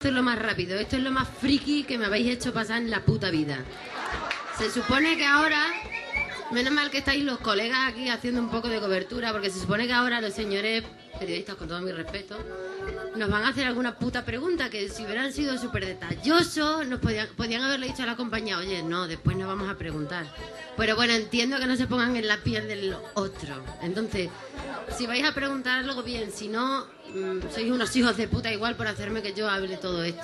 Esto es lo más rápido, esto es lo más friki que me habéis hecho pasar en la puta vida. Se supone que ahora, menos mal que estáis los colegas aquí haciendo un poco de cobertura, porque se supone que ahora los señores periodistas, con todo mi respeto, nos van a hacer alguna puta pregunta que si hubieran sido súper detallosos, nos podían haberle dicho a la compañía, oye, no, después nos vamos a preguntar. Pero bueno, entiendo que no se pongan en la piel del otro. Entonces, si vais a preguntar algo bien, si no, sois unos hijos de puta igual por hacerme que yo hable todo esto.